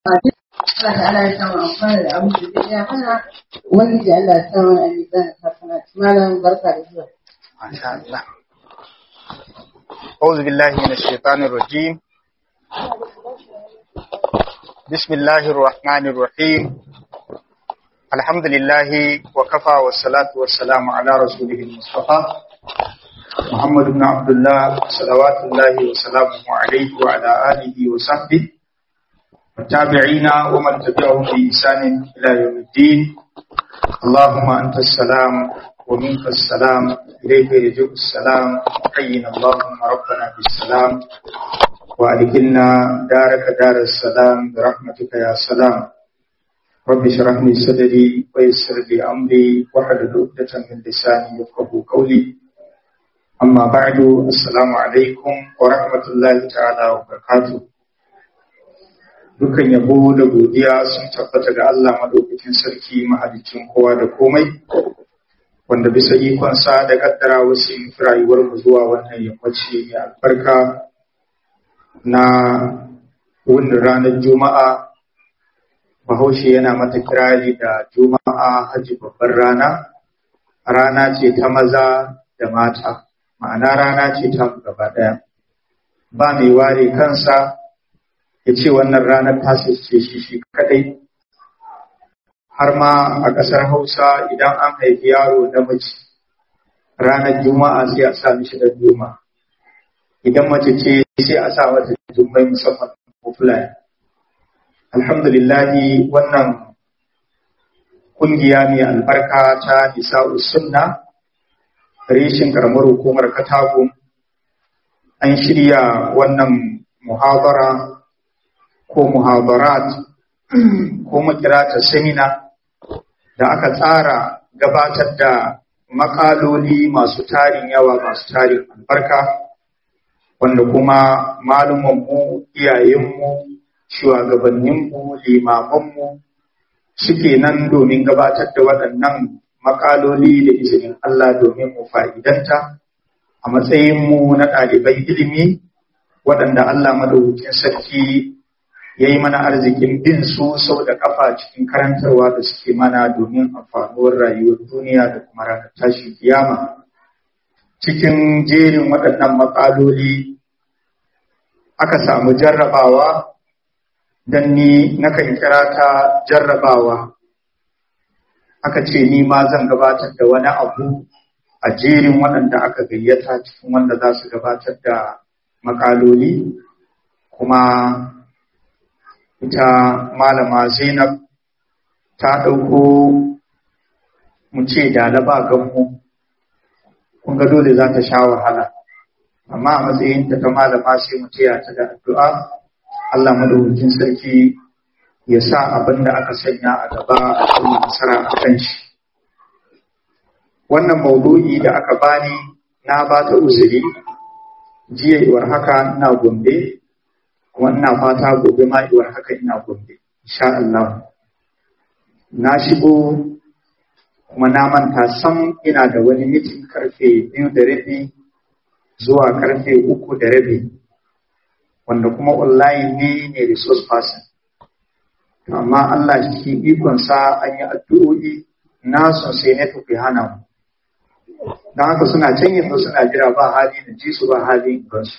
Allah ta'ala ya samu amfana da abin da zai iya mana wani da Allah ya samu a mizanin hasana. Malam barka da zuwa. Masha Allah. أعوذ بالله من الشيطان الرجيم. بسم الله الرحمن الرحيم. الحمد لله وكفى والصلاة والسلام على رسوله المصطفى محمد بن عبد الله صلوات الله وسلامه عليه وعلى آله وصحبه والتابعين ومن تبعهم بإحسان إلى يوم الدين. اللهم أنت السلام ومنك السلام إليك يجب السلام حينا اللهم ربنا بالسلام وأدخلنا دارك دار السلام برحمتك يا سلام. رب اشرح لي صدري ويسر لي أمري واحلل عقدة من لساني يفقهوا قولي. أما بعد السلام عليكم ورحمة الله تعالى وبركاته. Dukan yabo da godiya sun tabbata ga Allah madaukakin sarki mahaliccin kowa da komai, wanda bisa ikonsa da kaddara wasu rayuwar mu zuwa wannan yammaci mai albarka na wannan ranar Juma'a. Bahaushe yana mata kirari da Juma'a Hajji babbar rana, rana ce ta maza da mata, ma'ana rana ce ta gaba ɗaya. Ba mai ware kansa ya ce wannan ranar ta ce shi kadai. Har ma a ƙasar Hausa idan an haifi yaro namiji ranar Juma'a sai a sa mishi da Juma'a. Idan mace ce sai a sa mata Jummai musamman ko Fulani. Alhamdulillahi wannan kungiya mai albarka ta Nisa'us Sunna reshin karamar hukumar Katagun an shirya wannan muhabara ko muhabarat ko makirata semina da aka tsara gabatar da makaloli masu tarin yawa masu tarin albarka, wanda kuma malumanmu, iyayenmu, shugabanninmu, limamanmu suke nan domin gabatar da waɗannan makaloli da izinin Allah domin mu fa'idanta a matsayinmu na ɗalibai ilimi waɗanda Allah madaukakin sarki ya yi mana arzikin bin su sau da ƙafa cikin karantarwa da suke mana domin amfanuwar rayuwar duniya da kuma ranar tashi kiyama. Cikin jerin waɗannan maƙaloli aka samu jarrabawa, don ni nakan kira ta jarrabawa. Aka ce ni ma zan gabatar da wani abu a jerin waɗanda aka gayyata cikin wanda za su gabatar da maƙaloli, kuma ita malama Zainab ta ɗauko mu ce dalaba ganmu, kun ga dole za ta sha wahala, amma a matsayinta ta malama sai mu taya ta da addu'a Allah madaukakin sarki ya sa abin da aka sanya a gaba a cikin nasara a kan shi. Wannan maudu'i da aka bani na ba ta uzuri jiya iwar haka ina Gombe, kuma ina fata gobe ma iwar haka ina Gombe insha Allah. Na shigo kuma na manta sam ina da wani mitin karfe 2:30 zuwa karfe 3:30, wanda kuma online ne resource person. Amma Allah shi ikonsa an yi addu'o'i na sosai ne tafi hana mu. Don haka suna can yanzu suna jira ba hali da ji su ba hali gansu.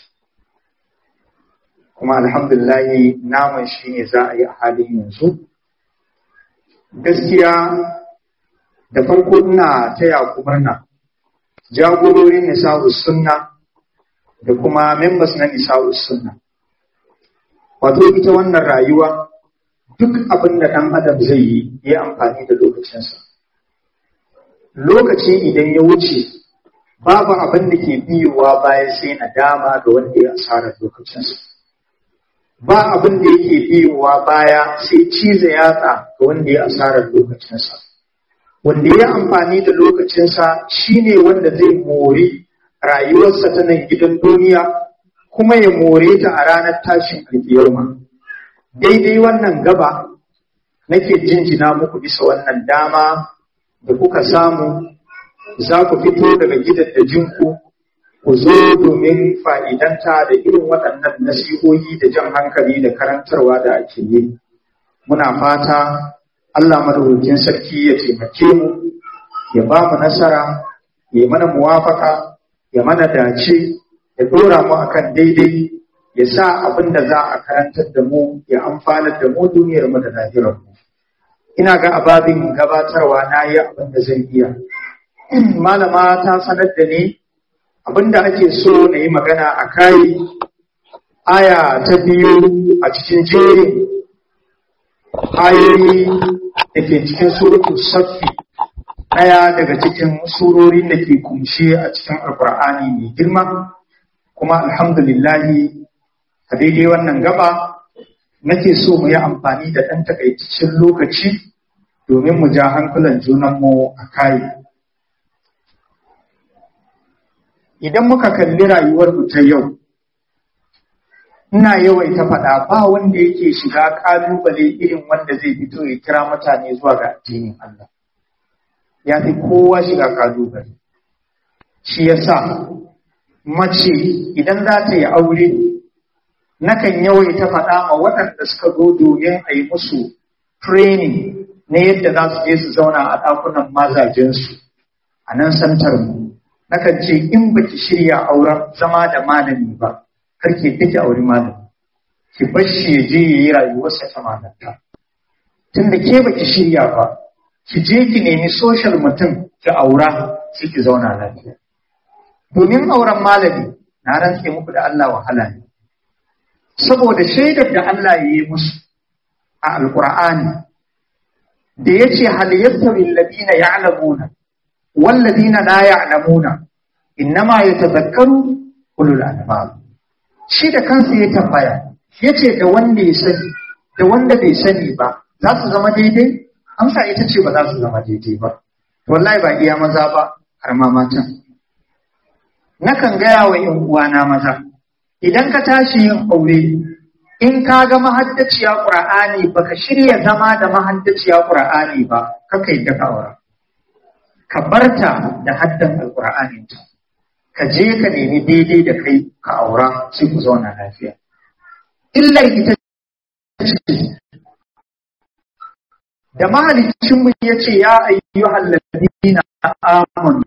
Kuma alhamdulillahi naman shi ne za a yi a halin yanzu. Gaskiya da farko ina taya ku murna jagororin Nisa'us Sunna da kuma members na Nisa'us Sunna. Wato ita wannan rayuwa duk abin da ɗan adam zai yi ya amfani da lokacinsa. Lokaci idan ya wuce babu abin da ke biyowa baya sai nadama ga wanda ya asarar lokacinsa. Ba abin da yake biyowa baya sai ciza yatsa ga wanda ya asarar lokacinsa. Wanda ya amfani da lokacinsa shine wanda zai mori rayuwarsa ta nan gidan duniya kuma ya more ta a ranar tashin alkiyama. Daidai wannan gaba nake jinjina muku bisa wannan dama da kuka samu, za ku fito daga gidajenku ku zo domin fa'idanta da irin waɗannan nasihohi da jan hankali da karantarwa da ake yi. muna fata Allah madaukakin sarki ya taimake mu, ya ba mu nasara, ya mana muwafaka, ya mana dace, ya dora mu akan daidai, ya sa abin da za a karantar da mu ya amfanar da mu duniyar mu da lahirar mu. Ina ga ababin gabatarwa na yi abin da zan iya. Malama ta sanar da ni abin da ake so na yi magana a kai, aya ta 2 a cikin jerin ayoyi da ke cikin suratul Saffi, ɗaya daga cikin surorin da ke kumshe a cikin Alƙur'ani mai girma. Kuma alhamdulillahi a daidai wannan gaba nake so mu yi amfani da ɗan takaitaccen lokaci domin mu ja hankulan junanmu a kai. Idan muka kalli rayuwarmu ta yau, ina yawaita faɗa ba wanda yake shiga ƙalubale irin wanda zai fito ya kira mutane zuwa ga addinin Allah. Ya fi kowa shiga ƙalubale. Shi yasa mace idan za ta yi aure, nakan yawaita faɗa ma waɗanda suka zo domin a yi musu training na yadda za su je su zauna a ɗakunan mazajensu a nan santar mu. Nakan ce in baki shirya auren zama da malami ba, karke take auri malami, ki bar shi ya je ya yi rayuwarsa ta malanta. Tunda ke baki shirya ba, ki je ki nemi social mutum ki aura sai ki zauna lafiya. Domin auren malami na rantse muku da Allah wahala ne. Saboda shaidar da Allah ya yi musu a Alƙur'ani da ya ce hal yastawi alladhina ya'lamuna wal ladina la ya'lamuna innama yatadhakkaru ulul albab. Shi da kansa ya tambaya, yace da wanda ya sani da wanda bai sani ba za su zama daidai? Amsa ita ce ba za su zama daidai ba. Wallahi ba iya maza ba har ma matan. Nakan gaya wa ‘yan uwana maza, idan ka tashi yin aure, in ka ga mahaddaciya ƙura'ani ba ka shirya zama da mahaddaciya ƙura'ani ba, kaka yi daga aura. Ka barta da haddan alƙura'aninta, ka je ka nemi daidai da kai ka aura sai ku zauna lafiya. Illar ita ce, da mahalicinmu ya ce ya ayyuhal ladina amanu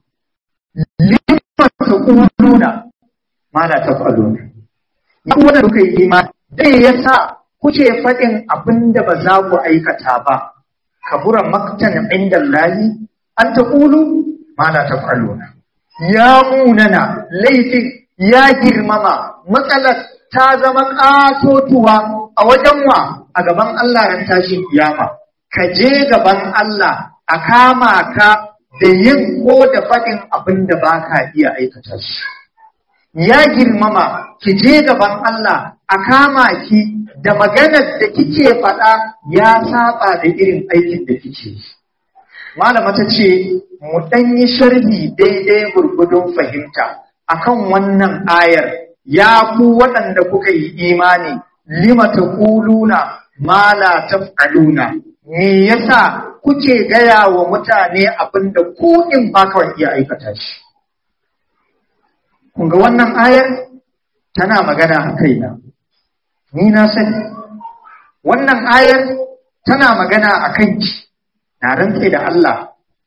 lima taquluna ma la taf'aluna. Ya wanda kuka yi imani dai yasa kuke faɗin abin da ba za ku aikata ba. Kabura maktan inda Allahi an taqulu ma la taf'aluna. Ya munana laifin ya girmama, matsalar ta zama ƙatotuwa a wajen wa a gaban Allah ran tashin kiyama. Ka je gaban Allah a kama ka da yin ko da faɗin abin da ba ka iya aikata shi. Ya girmama, ki je gaban Allah a kama ki da maganar da kike faɗa ya saba da irin aikin da kike yi. Malama ta ce, mu ɗan yi sharhi daidai gurgudun fahimta akan wannan ayar, ya ku waɗanda kuka yi imani, lima taquluna ma la taf'aluna. Me yasa kuke gaya wa mutane abin da ku in ba kawai iya aikata shi? Kun ga wannan ayar tana magana a kaina, ni na sani. Wannan ayar tana magana a kanki, na rantse da Allah,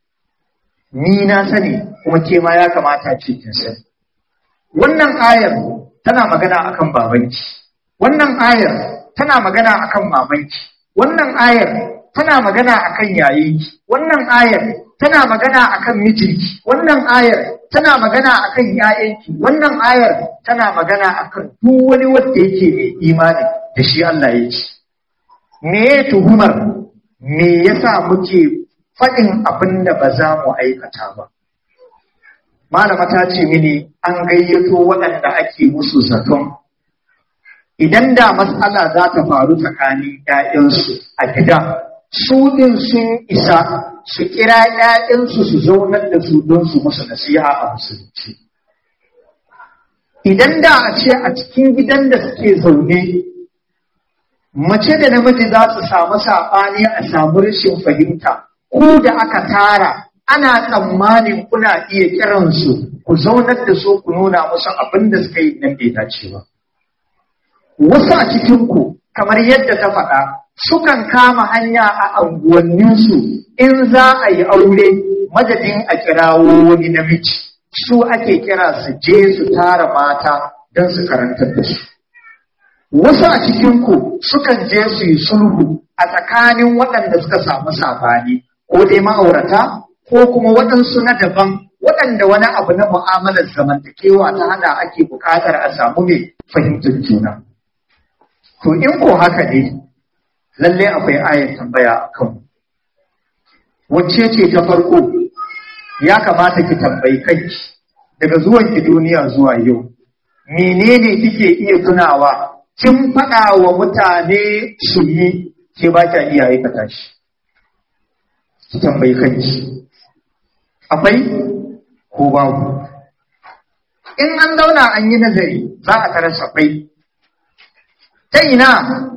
ni na sani kuma ke ma ya kamata ce kin sani. Wannan ayar tana magana akan babanki, wannan ayar tana magana akan mamanki, wannan ayar tana magana akan yayenki, wannan ayar tana magana akan mijinki, wannan ayar tana magana akan yayanki, wannan ayar tana magana akan duk wani wanda yake mai imani da shi Allah ya ce. Me ya tuhumar? Me yasa muke faɗin abin da ba za mu aikata ba? Malama ta ce mini an gayyato waɗanda ake musu zaton idan da matsala za ta faru tsakanin ‘ya'yansu a gida, su ɗin sun isa su kira ‘ya'yansu su zaunar da su don su musu nasiha a musulunci. Idan da a ce a cikin gidan da suke zaune, mace da namiji za su samu saɓani a samu rashin fahimta, ku da aka tara ana tsammanin kuna iya kiransu ku zaunar da su ku nuna musu abin da suka yi nan bai dace ba. Wasu a cikinku kamar yadda ta faɗa sukan kama hanya a anguwanninsu in za a yi aure madadin a kirawo wani namiji su ake kira su je su tara mata don su karantar da su. Wasu a cikinku sukan je su yi sulhu a tsakanin waɗanda suka samu sabani ko dai ma'aurata ko kuma waɗansu na daban waɗanda wani abu na mu'amalar zamantakewa ta hada ake buƙatar a samu mai fahimtar juna. To in ko haka ne lalle akwai ayar tambaya a kan wacce ce ta farko ya kamata ki tambayi kanki daga zuwanki duniya zuwa yau menene kike iya tunawa kin faɗa wa mutane su yi ke ba kya iya aikata shi. Ki tambayi kanki akwai ko babu. In an zauna an yi nazari za a tarar akwai. Ta ina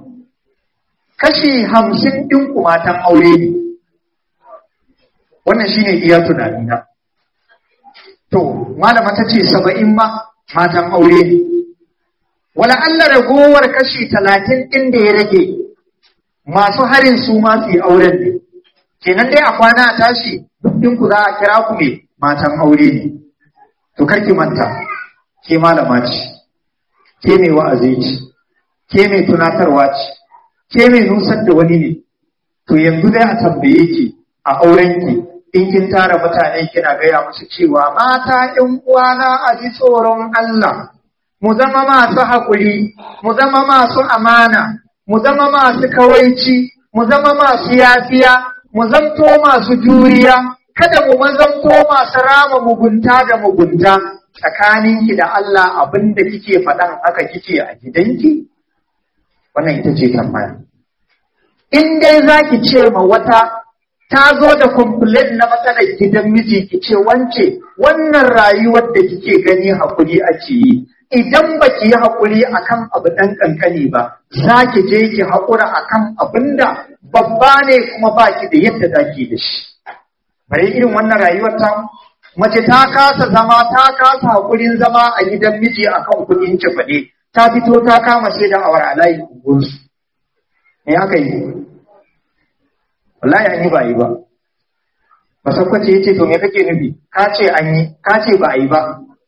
kashi 50 ɗin matan aure ne, wannan shine iya tunanina. To malama ta ce 70 ma matan aure ne, wala Allah ragowar kashi 30 ɗin da ya rage masu harin su ma su yi auren ne. Kenan dai a kwana a tashi duk ɗinku za a kira ku ne matan aure ne. To karki manta ke malama ce, ke mai wa'azi ce, ke mai tunatarwa ce, ke mai nusar da wani ne. To yanzu dai a tambaye ki a aurenki in kin tara mutane kina gaya musu cewa mata ƴan uwana a ji tsoron Allah, mu zama masu haƙuri, mu zama masu amana, mu zama masu kawaici, mu zama masu yafiya, mu zanto masu juriya, kada mu mazanto masu rama mugunta da mugunta. Tsakaninki da Allah abinda kike faɗan haka kike a gidanki? Wannan ita ce tambaya. In dai za ki ce ma wata ta zo da complaint na matsalar gidan miji ki ce wance wannan rayuwar da kike gani haƙuri ake yi. Idan ba ki yi haƙuri akan abu ɗan ƙanƙani ba, za ki je ki haƙura akan abin da babba ne kuma ba ki da yadda za ki da shi. Bari irin wannan rayuwar ta mace ta kasa zama ta kasa haƙurin zama a gidan miji akan kuɗin cefane, ta fito ta kama sai da awara a layin unguwarsu. Me aka yi? Wallahi an yi ba yi ba. Basakwace ya ce to me kake nufi? Ka ce an yi, ka ce ba a yi ba.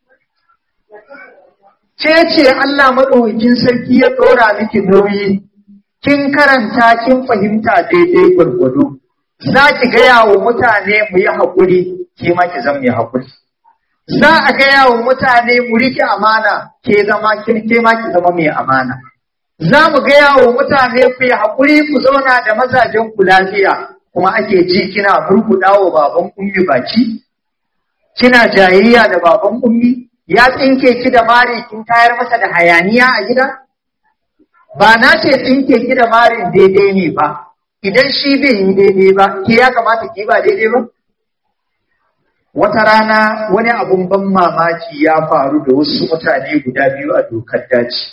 Ce Allah maɗaukakin sarki ya ɗora miki nauyi, kin karanta kin fahimta daidai gwargwado, za ki gaya wa mutane mu yi haƙuri, ke ma ki zama mai haƙuri. Za a gaya wa mutane mu riƙe amana, ke ma ki zama mai amana. Za mu gaya wa mutane ku yi haƙuri ku zauna da mazajen ku lafiya, kuma ake ji kina burbuɗa wa baban ummi baki, kina jayayya da baban ummi. Ya tsinke ki da mari kin tayar masa da hayaniya a gida? Ba na ce tsinke ki da marin daidai ne ba, idan shi bai yi daidai ba, ke ya kamata ki ba daidai ba? Wata rana wani abun ban mamaki ya faru da wasu mutane guda biyu a dokar daji.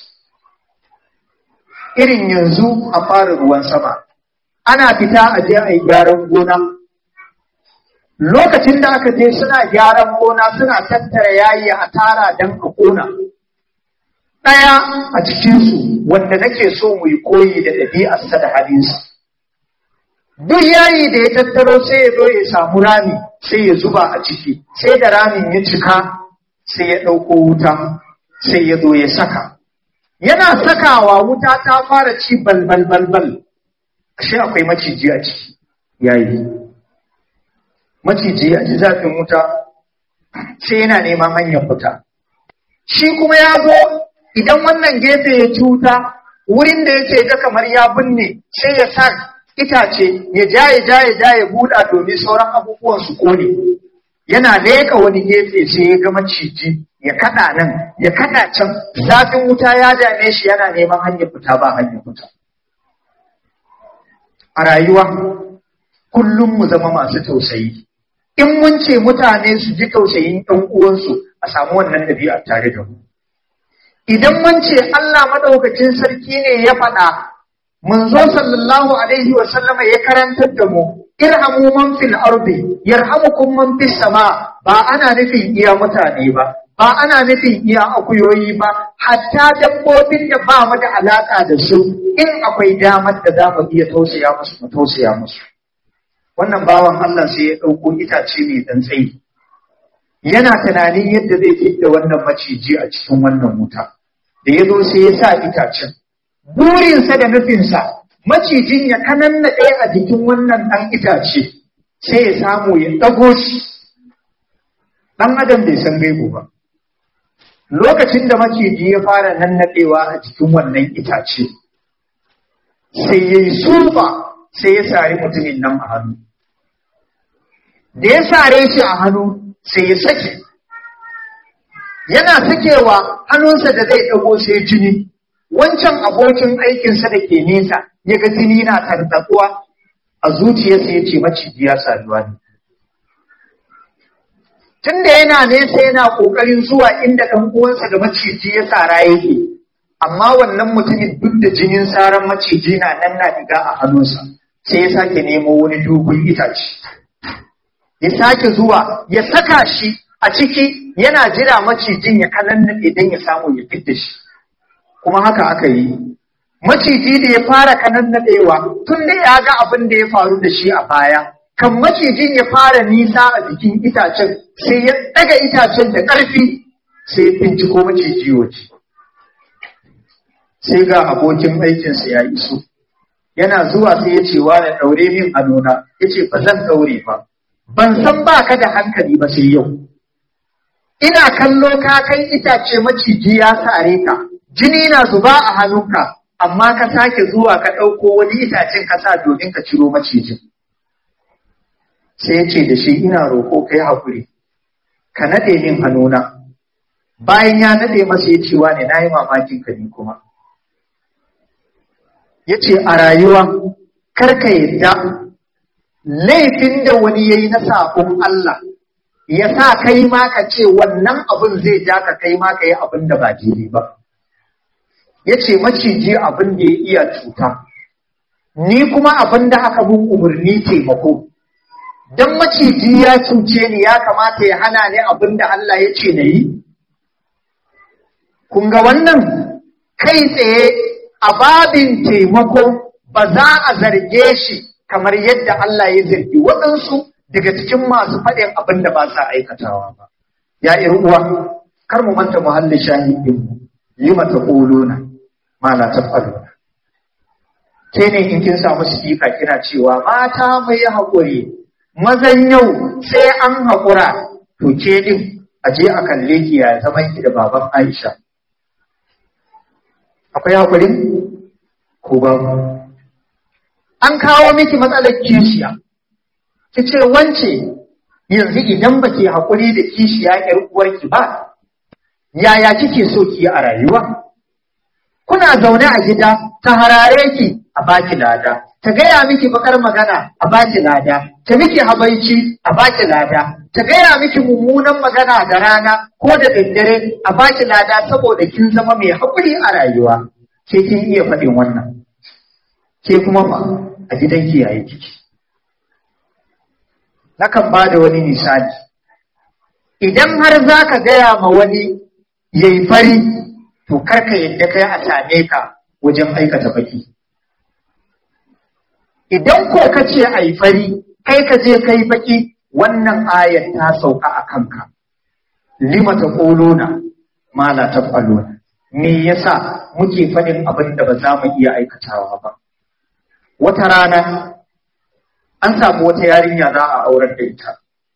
Irin yanzu a fara ruwan sama, ana fita a je a yi gyaran gona. Lokacin da aka je suna gyaran gona suna tattara yayi a tara don a ƙona. Ɗaya a cikinsu wanda nake so mu yi koyi da ɗabi'arsa da halinsa. Duk yayi da ya tattaro sai ya zo ya samu rami sai ya zuba a ciki, sai da ramin ya cika sai ya ɗauko wuta sai ya zo ya saka. Yana sakawa wuta ta fara ci balbal, ashe akwai maciji a ciki yayi. Maciji a ji zafin wuta sai yana neman hanyar fita. Shi kuma ya zo idan wannan gefe ya cuta wurin da yake ga kamar ya binne sai ya sa itace ya ja buɗa domin sauran abubuwan su kone. Yana leƙa wani gefe sai ya ga maciji ya kaɗa nan ya kaɗa can, zafin wuta ya dame shi yana neman hanyar fita ba hanyar fita. A rayuwa kullum mu zama masu tausayi. In mun ce mutane su ji tausayin ɗan uwansu a samu wannan ɗabi'a tare da mu. Idan mun ce Allah madaukakin sarki ne ya faɗa, manzo sallallahu alaihi wa sallama ya karantar da mu, irhamu man fil ardi yarhamukum man fis sama, ba ana nufin iya mutane ba, ba ana nufin iya akuyoyi ba, hatta dabbobin da ba mu da alaka da su in akwai damar da za mu iya tausaya musu mu tausaya musu. Wannan bawan Allah sai ya ɗauko itace mai dan tsayi, yana tunanin yadda zai fidda wannan maciji a cikin wannan wuta. Da ya zo sai ya sa itacen, burinsa da nufinsa macijin ya kanannaɗe a jikin wannan ɗan itace sai ya samu ya ɗago shi. Ɗan adam bai san gaibu ba. Lokacin da maciji ya fara nannaɗewa a jikin wannan itace, sai ya yi sulfa sai ya sari mutumin nan a hannu. Da ya sare shi a hannu sai ya sake. Yana sakewa hannunsa da zai ɗago sai jini. Wancan abokin aikinsa da ke nesa ya ga jini na tartatsuwa a zuciyarsa ya ce maciji ya saduwa ne. Tunda yana nesa yana ƙoƙarin zuwa inda ɗan uwansa da maciji ya sara yake, amma wannan mutumin duk da jinin saran maciji na nan na diga a hannunsa, sai ya sake nemo wani dogon itace. Ya sake zuwa ya saka shi a ciki yana jira macijin ya kanannaɗe don ya samu ya fidda shi. Kuma haka aka yi. Maciji da ya fara kanannaɗewa tun da ya ga abin da ya faru da shi a baya. Kan macijin ya fara nisa a jikin itacen sai ya ɗaga itacen da ƙarfi sai ya binciko maciji waje. Sai ga abokin aikinsa ya iso. Yana zuwa sai ya ce wa da ɗaure min a nuna, ya ce ba zan ɗaure ba. Ban san ba ka da hankali ba sai yau. Ina kallo ka kai itace maciji ya sare ka, jini na zuba a hannunka, amma ka sake zuwa ka ɗauko wani itacen ka sa domin ka ciro macijin. Sai ya ce da shi ina roƙo ka yi haƙuri, ka naɗe min hannuna. Bayan ya naɗe masa ya ce wa ne na yi mamakin ka ni kuma. Ya ce a rayuwa kar ka yadda laifin da wani ya yi na sabon Allah ya sa kai ma ka ce wannan abin zai ja ka kai ma ka yi abin da ba daidai ba. Ya ce maciji abin da ya iya cuta, ni kuma abin da aka mun umarni taimako. Don maciji ya cuce ni ya kamata ya hana ni abin da Allah ya ce na yi? Kun ga wannan kai tsaye a babin taimako ba za a zarge shi kamar yadda Allah ya zargi waɗansu daga cikin masu faɗin abin da ba sa aikatawa ba. Ya uwa, kar mu manta muhallin shahidinmu, yi mata ƙolona, ma la tafaluna. Ke ne in kin samu sifika kina cewa mata mai haƙuri, mazan yau sai an haƙura, to ke din a je a kalle ki ya zaman ki da baban Aisha. Akwai haƙurin? Ko babu? An kawo miki matsalar kishiya, ki ce wance yanzu idan ba ke haƙuri da kishiya ‘yar uwarki ba, yaya kike so ki a rayuwa? Kuna zaune a gida ta harare ki a baki lada, ta gaya miki bakar magana a baki lada, ta miki habaici a baki lada, ta gaya miki mummunan magana da rana ko da daddare a baki lada saboda kin zama mai haƙuri a rayuwa. Ke kin iya faɗin wannan. Ke kuma fa a gidan kiyaye kiki. Nakan ba da wani misali. Idan har za ka gaya ma wani ya yi fari, to karka yadda kai a same ka wajen aikata baki. Idan ko ka ce a yi fari, kai ka je kai baki, wannan ayar ta sauka a kanka. Lima ta ƙolona, ma la ta ƙwalona. Me yasa muke faɗin abin da ba za mu iya aikatawa ba? Wata rana an samu wata yarinya za a aurar da ita.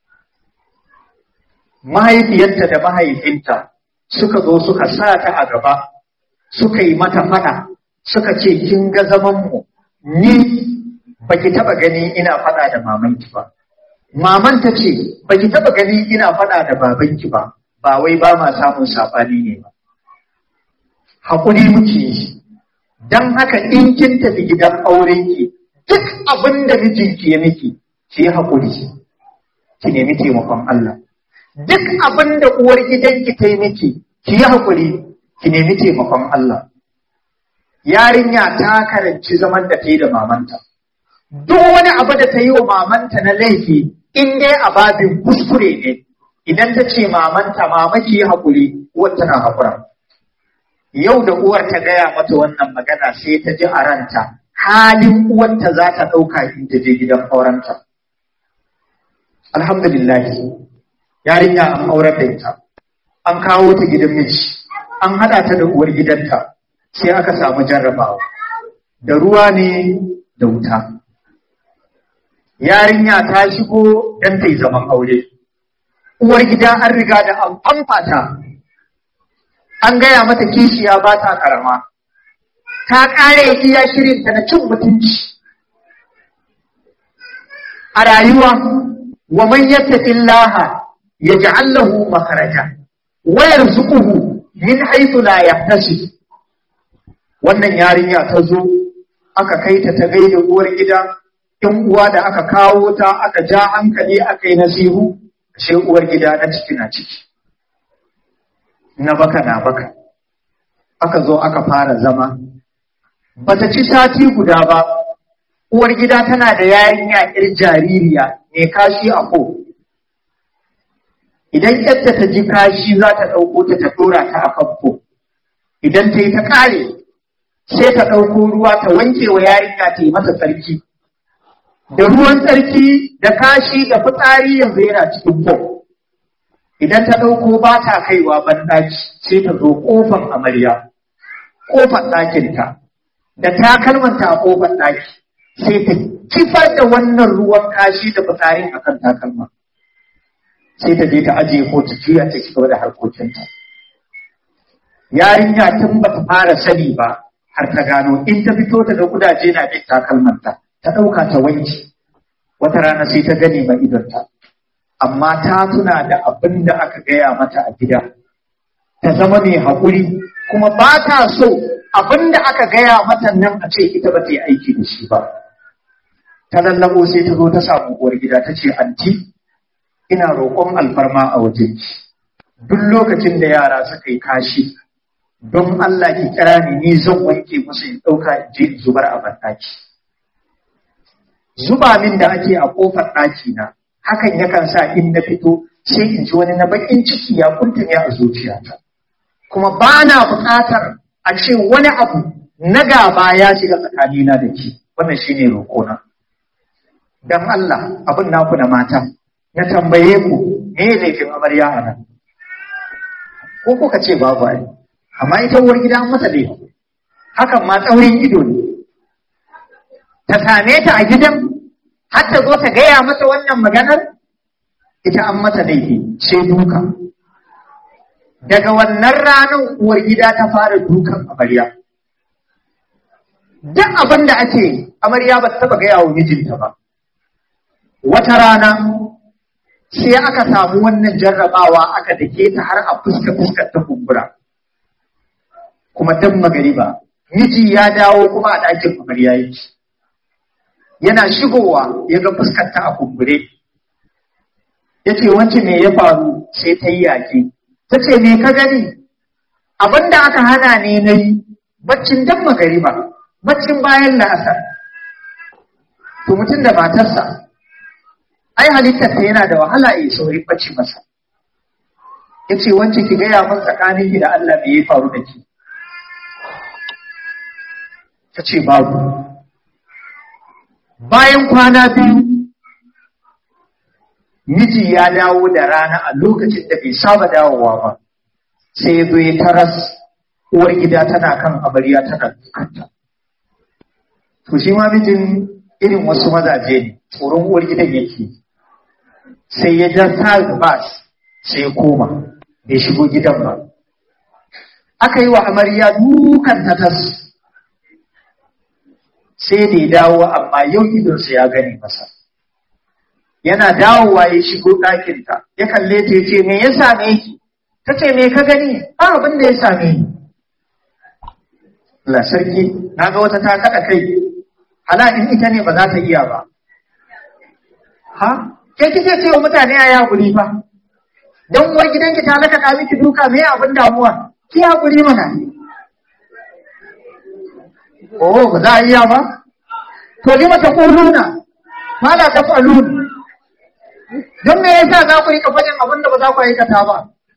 Mahaifiyarta da mahaifinta suka zo suka sa ta a gaba, suka yi mata faɗa, suka ce kin ga zamanmu, ni baki taɓa gani ina faɗa da mamanki ba. Maman ta ce baki taɓa gani ina faɗa da babanki ba, ba wai ba ma samun saɓani ne ba. Haƙuri muke yi, don haka in kin tafi gidan aurenki, duk abin da mijinki ya miki, ki yi haƙuri, ki nemi taimakon Allah. Duk abin da uwar gidanki ta yi miki, ki yi haƙuri, ki nemi taimakon Allah. Yarinya ta karanci zaman da ta yi da mamanta. Duk wani abu da ta yi wa mamanta na laifi, in dai a babin kuskure ne, idan ta ce mamanta mamaki ya haƙuri, uwar tana haƙura. Yau da uwar ta gaya mata wannan magana sai ta ji a ranta halin uwarta za ta ɗauka in ta je gidan aurenta. Alhamdulillah, yarinya an aurar da ita, an kawo ta gidan miji, an haɗa ta da uwar gidanta, sai aka samu jarrabawa. Da ruwa ne da wuta. Yarinya ta shigo don ta yi zaman aure. Uwar gida an riga da an famfata. An gaya mata kishiya ba ta karama, ta ƙare iya shirinta na cin mutunci. A rayuwa, wa man yattaqillaha yaj'al lahu makhraja wa yarzuquhu min haythu la yahtasib. Wannan yarinya ta zo aka kai ta gaida uwar gida, ɗan uwa da aka kawo ta aka ja hankali aka yi nasihu, sai uwar gida na ciki na ciki. Na baka na baka, aka zo aka fara zama, bata ci sati guda ba, uwar gida tana da yarinya ƴar jaririya mai kashi a ko. Idan yadda ta ji kashi za ta ɗauko ta ɗora ta a famfo, idan ta yi ta ƙare, sai ta ɗauko ruwa ta wanke wa yarinya ta yi masa tsarki. Da ruwan tsarki da kashi da fitsari yanzu yana cikin ko. Idan ta ɗauko ba ta kaiwa banɗaki sai ta zo ƙofar amarya, ƙofar ɗakinta, da takalmanta a ƙofar ɗaki, sai ta kifar da wannan ruwan kashi da fitsarin a kan takalma. Sai ta je ta ajiye ko ta juya ta shiga da harkokinta. Yarinya tun ba ta fara sani ba har ta gano in ta fito ta ga kudaje na bin takalmanta, ta ɗauka ta wanke. Wata rana sai ta gane ma idonta. Amma ta tuna da abin da aka gaya mata a gida, ta zama mai haƙuri, kuma ba ta so abin da aka gaya mata nan a ce ita ba ta yi aiki da shi ba. Ta lallabo sai ta zo ta samu uwar gida ta ce, anti, ina roƙon alfarma a wajen ki. Duk lokacin da yara suka yi kashi, don Allah ki kira ni zan wanke musu in ɗauka in je in zubar a banɗaki. Zuba min da ake a ƙofar ɗaki na, hakan yakan sa in na fito sai in ji wani na bakin ciki ya kuntume a zuciyata. Kuma ba na buƙatar a ce wani abu na gaba ya shiga tsakanina da ke. Wannan shi ne roƙona. Don Allah, abin naku na mata, na tambaye ku me laifin amarya a nan. Ko kuka ce babu ai, amma ita uwar gida an mata laifi. Hakan ma tsaurin ido ne. Ta same ta a gidan, har ta zo ta gaya mata wannan maganar, ita an mata laifi sai duka. Daga wannan ranar uwar gida ta fara dukan amarya. Duk abin da ake amarya ba ta taba gaya wa mijinta ba. Wata rana sai aka samu wannan jarrabawa aka dake ta har a fuskar ta kumbura. Kuma dan magariba, miji ya dawo kuma a ɗakin amarya yake. Yana shigowa ya ga fuskarta a kumbure. Ya ce, wance me ya faru? Sai ta yi yaƙi. Ta ce, me ka gani? Abin da aka hana ne na yi, baccin dan magariba, baccin bayan la'asar. To mutum da matarsa, ai halittarsa yana da wahala ya sauri bacci masa. Ya ce, wance ki gaya min tsakanin ki da Allah me ya faru da ki? Ta ce, babu. Bayan kwana biyu, miji ya dawo da rana a lokacin da bai saba dawowa ba, sai ya zo ya taras uwar gida tana kan amarya tana dukanta. To shi ma mijin irin wasu mazaje ne, tsoron uwar gidan yake. Sai ya ja sa bas sai ya koma, bai shigo gidan ba. Aka yi wa amarya dukan ta tas. Sai da ya dawo amma yau idonsa ya gani masa. Yana dawowa ya shigo ɗakinta, ya kalle ta ya ce, me ya same ki? Ta ce, me ka gani? Ba abin da ya same ni. Allah sarki, na ga wata ta kaɗa kai, hala in ita ne ba za ta iya ba. Ha? Ke kike ce wa mutane a yaƙuri ba? Don uwar gidanki ta lakaɗa miki duka me abin damuwa? Ki yaƙuri mana. Oh, ba za a iya ba? To lima ta ƙuruna, ma la ta falun. don me yasa za ku yi kafajin abin da ba za ku aikata ba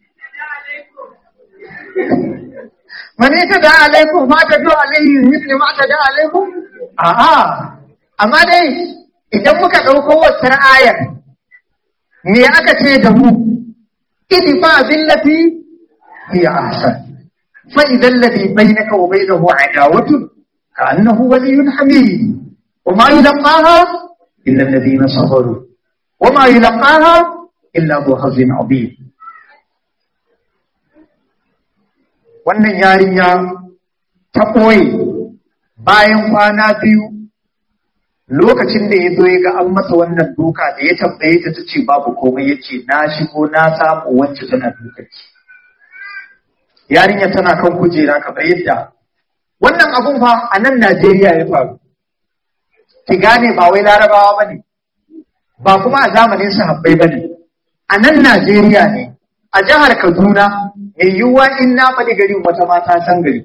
mani ta da alaikum ma ta do alaihi mithli ma ta da alaikum a'a amma dai idan muka dauko wannan ayar me aka ce da mu idfa billati hiya ahsan fa idha alladhi bainaka wa bainahu adawatun ka'annahu waliyyun hamim wa ma yulqaha illa alladhina sabaru wa ma yulqaha illa dhu hazzin 'azim. Wannan yarinya ta ɓoye bayan kwana biyu lokacin da ya zo ya ga an masa wannan duka da ya tambaye ta ce babu komai ya ce na shigo na samu wacce tana dukanci. Yarinya tana kan kujera kamar yadda wannan abun fa a nan Najeriya ya faru. Ki gane ba wai Larabawa ba ne, ba kuma a zamanin sahabbai ba ne, a nan Najeriya ne, a jihar Kaduna. Mai yiwuwa in na faɗi garin wata mata san gari.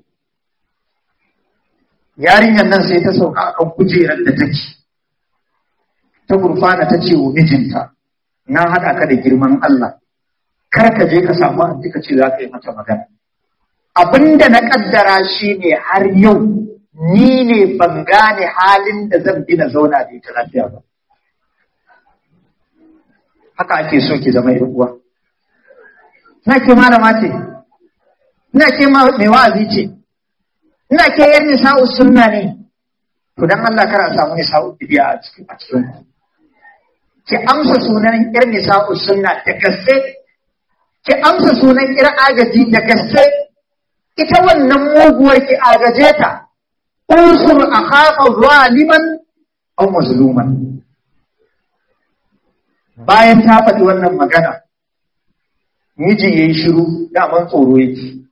Yarinyar nan sai ta sauka akan kujerar da take. Ta gurfana ta ce wa mijinta, na haɗa ka da girman Allah, kar ka je ka samu an ka ce za ka yi mata magana. Abinda na ƙaddara shi ne har yau ni ne ban gane halin da zan bi na zauna da ita lafiya ba. Haka ake so ki zama ‘yan uwa. Ina ke malama ce, ina ke mai wa'azi ce, ina ke yar nisa'u sunna ne, to don Allah kar a samu nisa'u bidiya a cikin ku. Ki amsa sunan yar nisa'u sunna da gaske, ki amsa sunan yar agaji da gaske, ita wannan muguwar ki agaje ta, unsur akhaka zaliman aw mazluman. Bayan ta faɗi wannan magana, miji ya yi shiru daman tsoro yake.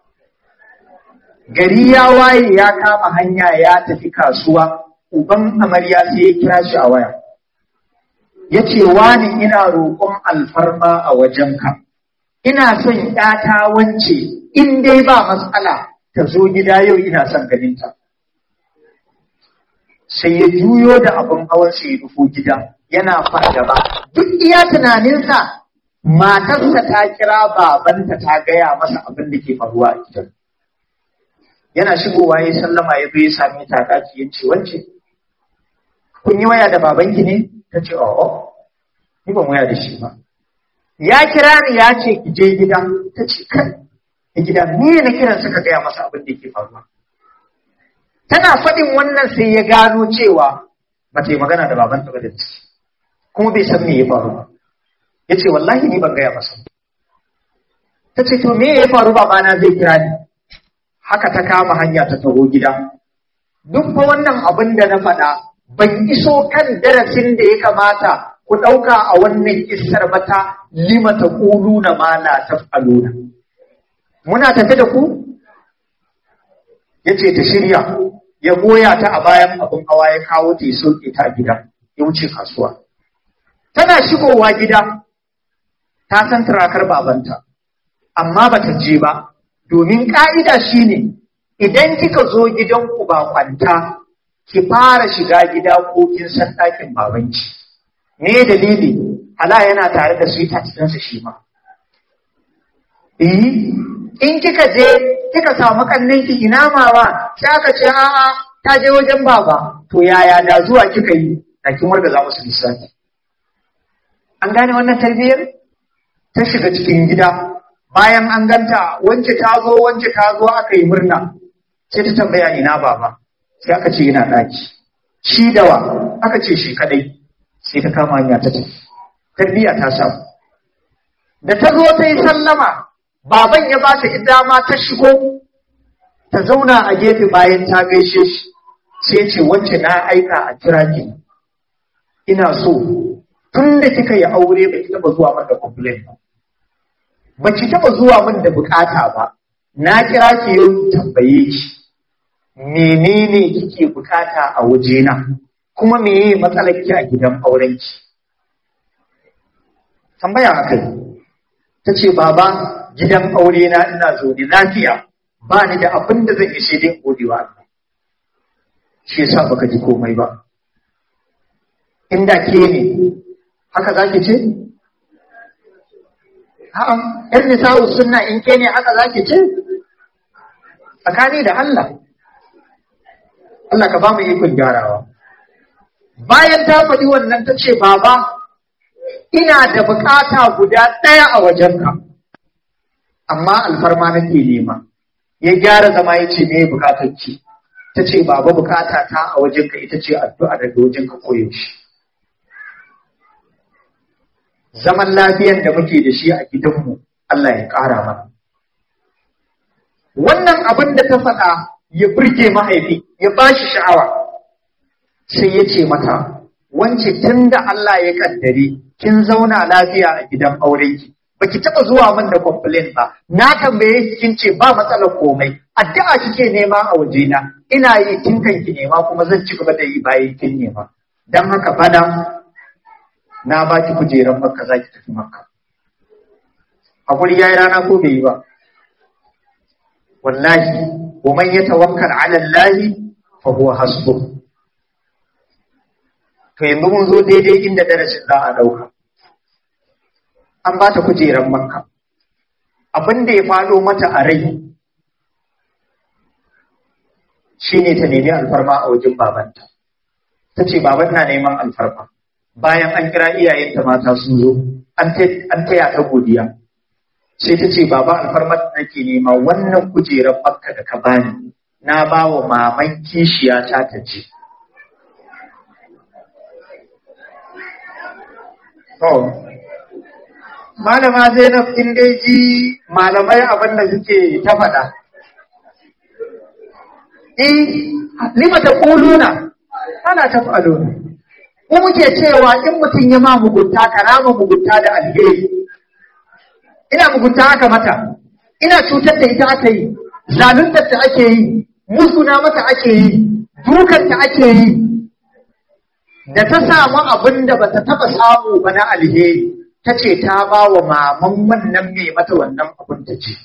Gari ya waye ya kama hanya ya tafi kasuwa, uban amarya sai ya kira shi a waya. Ya ce, wani ina roƙon alfarma a wajenka, ina son ‘yata wance in dai ba matsala ta zo gida yau ina son ganinta. Sai ya juyo da abin hawansa ya nufo gida, yana fargaba. Duk iya tunaninsa matarsa ta kira babanta ta gaya masa abin da ke faruwa a gidan. Yana shigowa ya sallama ya zo ya same ta daki ya ce, wance, kun yi waya da babanki ne? Ta ce, o'o, ni ban waya da shi ba. Ya kira ni ya ce ki je gida. Ta ce, kai, gida ni na kiran suka gaya masa abin da ke faruwa. Tana faɗin wannan sai ya gano cewa ba ta yi magana da babanta ba da ciki, kuma bai san me ya faru ba. Ya ce, wallahi ni ban gaya masa. Ta ce, to me ya faru babana zai kira ni? Haka ta kama hanya ta taho gida. Duk fa wannan abin da na faɗa ban iso kan darasin da ya kamata ku ɗauka a wannan kissar ba ta lima ta ƙuluna ma la taf'aluna. Muna tafi da ku? Ya ce ta shirya, ya goya ta a bayan abin hawa ya kawo ta ya sauke ta gida, ya wuce kasuwa. Tana shigowa gida, ta san turakar babanta, amma ba ta je ba, domin ƙa'ida shi ne, idan kika zo gidanku ba kwanta, ki fara shiga gida ko kin san ɗakin babanki. Me dalili? Hala yana tare da su ta cikinsa shi ma. In kika je, kika samu ƙannenki ina mawa, sai aka ce a'a ta je wajen baba, to yaya da zuwa kika yi, da kin warga za musu lissafi. An gane wannan tarbiyyar? Ta shiga cikin gida, bayan an ganta wance ta zo aka yi murna, sai ta tambaya ina baba, sai aka ce yana ɗaki. Shi dawa, aka ce shi kadai, sai ta kama hanya ta tafi. Tarbiyya ta samu. Da ta zo ta yi sallama, baban ya ba ta dama ta shigo, ta zauna a gefe bayan ta gaishe shi, sai ce wacce na aika a kira ki. Ina so, tun da kika yi aure ba ki taɓa zuwa min da complaint ba. Ba ki taɓa zuwa min da bukata ba, na kira ki yau tambaye ki. Menene kike bukata a wajena, kuma meye matsalar ki a gidan aurenki? Tambaya akai. Ta ce, baba, gidan aure na ina zaune lafiya, ba ni da abin da zan yi sai dai godewa Allah. Shi yasa baka ji komai ba. Inda ke ne, haka zaki ce a'a yar nisa'u sunna in ke ne haka zaki ce tsakani da Allah Allah ka ba mu ikon gyarawa. Bayan ta faɗi wannan ta ce, Baba, ina da bukata guda ɗaya a wajenka, amma alfarma nake nema. Ya gyara zama ya ce, me bukatar ki? Ta ce, Baba, bukata ta a wajenka ita ce addu'a daga wajenka koyaushe. Zaman lafiyan da muke da shi a gidanmu, Allah ya ƙara mana. Wannan abin da ta faɗa ya burge mahaifi, ya ba shi sha'awa, sai ya ce mata, wance tun da Allah ya kaddare, kin zauna lafiya a gidan aurenki, ba ki taɓa zuwa min da complain ba, na tambaye ki kin ce ba matsalar komai, addu'a kike nema a wajena, ina yi kin kanki nema kuma zan ci gaba da yi bayan kin nema. Don haka bana, na ba ki kujerar Makka za ki tafi Makka. Hakuri ya yi rana ko bai yi ba? Wallahi, wa man yatawakkal ala Allah fa huwa hasbuh. To yanzu mun zo daidai inda darasin za a dauka. An ba ta kujerar Makka. Abin da ya fado mata a rai shine ta nemi alfarma a wajen babanta. Ta ce baban na neman alfarma. Bayan an kira iyayenta mata sun zo, an taya ta godiya. Sai ta ce baba alfarmar da nake nema wannan kujerar Makka da ka bani na ba wa maman kishiya ta je. Malama Zainab in dai ji malamai abin da suke ta faɗa. Lima ta ƙuluna ana ta falona. Mu muke cewa in mutum ya ma mugunta karama mugunta da alheri. Ina mugunta aka mata, ina cutar da ita aka yi, zaluntar ta ake yi, musuna mata ake yi, dukan ta ake yi, da ta samu abin da ba ta taɓa samu ba na alheri, ta ce ta ba wa maman wannan mai mata wannan abin ta ce.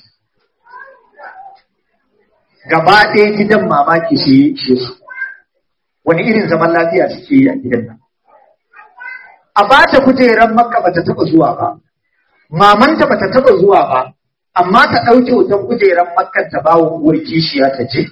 Gaba ɗaya gidan mamaki shi su, wani irin zaman lafiya suke yi a gidan nan. A ba ta kujerar Makka ba ta taɓa zuwa ba. Mamanta bata taba zuwa ba, amma ta ɗauke wutan kujerar Makka ta bawo uwar kishiya ta je.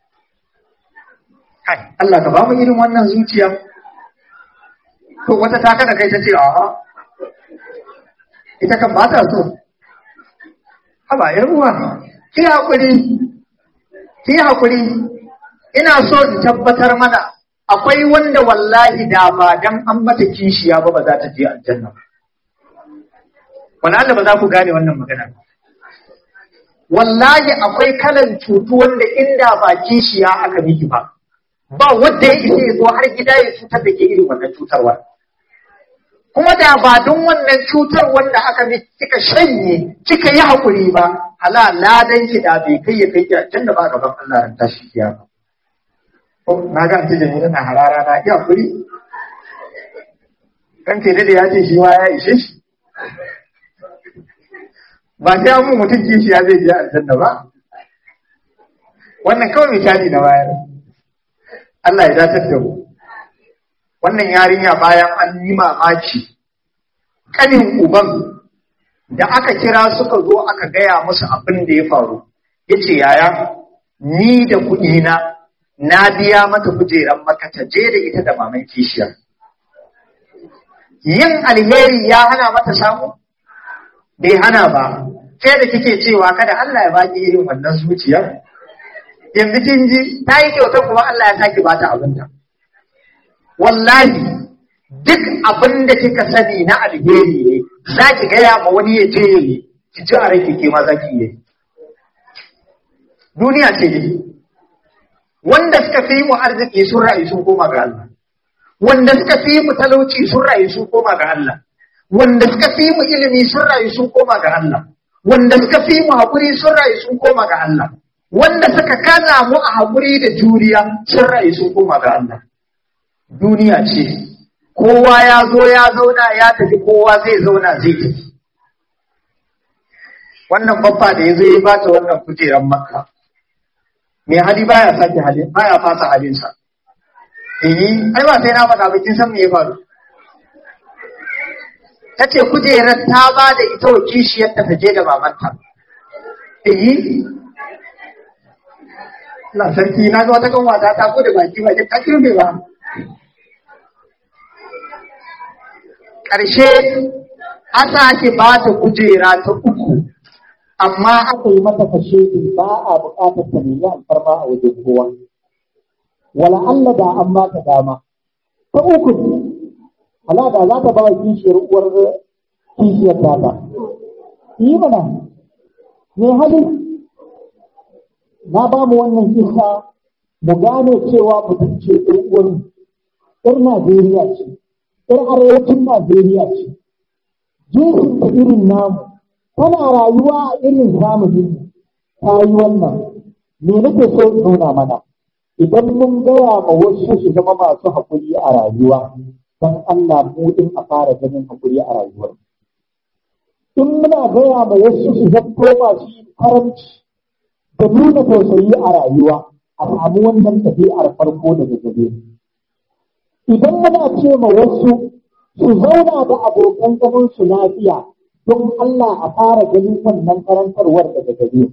Hai, Allah ka ba mu irin wannan zuciya. To wata ta kada kai ta ce a'a. Ita kan ba ta so. Haba ƴar uwa, ki hakuri. Ina so in tabbatar mana akwai wanda wallahi da ba dan an mata kishiya ba za ta je aljanna ba. Wani Allah ba za ku gane wannan magana. Wallahi akwai kalan cutu wanda inda ba kishiya aka miki ba wanda ya isa ya zo har gida ya cutar da ke irin wannan cutarwa. Kuma da ba don wannan cutar wanda aka miki kika shanye kika yi hakuri ba, hala ladan ki da bai kai ya kai can da ba gaban Allah ran tashi kiyama. Na ga anti Jamila na harara na iya hakuri. Kan ke da ya ce shi ma ya ishe shi. Ba sai an mutum kishiya zai je aljanna ba. Wannan kawai misali na bayar. Allah ya datar da mu. Wannan yarinya bayan an yi mamaki, kanin uban da aka kira suka zo aka gaya musu abin da ya faru. Yace yaya, ni da kuɗina na biya mata kujeran Makka ta je da ita da maman kishiya. Yin alheri ya hana mata samu? Bai hana ba. Ke da kike cewa kada Allah ya baki irin wannan zuciya, yanzu kin ji ta yi kyauta kuma Allah ya saki bata abinta. Wallahi duk abin da kika sani na alheri ne za ki gaya ma wani ya je yi, ki ji a rai ke ma za ki yi. Duniya ce ne. Wanda suka fi mu arziki sun rayu sun koma ga Allah. Wanda suka fi mu talauci sun rayu sun koma ga Allah. Wanda suka fi mu ilimi sun rayu sun koma ga Allah. Wanda suka fi mu haƙuri sun rayu sun koma ga Allah. Wanda suka kaza mu a haƙuri da juriya sun rayu sun koma ga Allah. Duniya ce, kowa ya zo ya zauna ya tafi, kowa zai zauna zai tafi. Wannan babba da ya zo ya bata wannan kujerar Makka, mai hali baya fasa halinsa. Ai ba sai na faɗa ba kin san me ya faru. ta ce kujerar ta ba da ita wa kishiyarta ta je da babanta. Na sarki na ga wata kan wata ta ko da baki ba ta kirbe ba. Ƙarshe aka ake ba ta kujera ta uku, amma aka yi mata kashe ba a buƙatar ta nemi alfarma a wajen kowa. Wala Allah da an ba ta dama. Ta uku Allah da za ta ba wa kishiyar uwar kishiyar ta. Yi mana, me hali? Na ba mu wannan kisa mu gane cewa mutum ce ɗan uwar ‘yar Najeriya ce, ‘yar arewacin Najeriya ce, jinsin ta irin namu, tana rayuwa a irin zamanin ta yi wannan. Me nake so nuna mana? Idan mun gaya ma wasu su zama masu haƙuri a rayuwa, don Allah mu din a fara ganin haƙuri a rayuwar. In muna gaya ma wasu su zanto masu yin karamci da nuna tausayi a rayuwa, a samu wannan ɗabi'ar farko daga gare. Idan muna ce ma wasu su zauna da abokan zaman su lafiya, don Allah a fara ganin wannan karantarwar daga gare.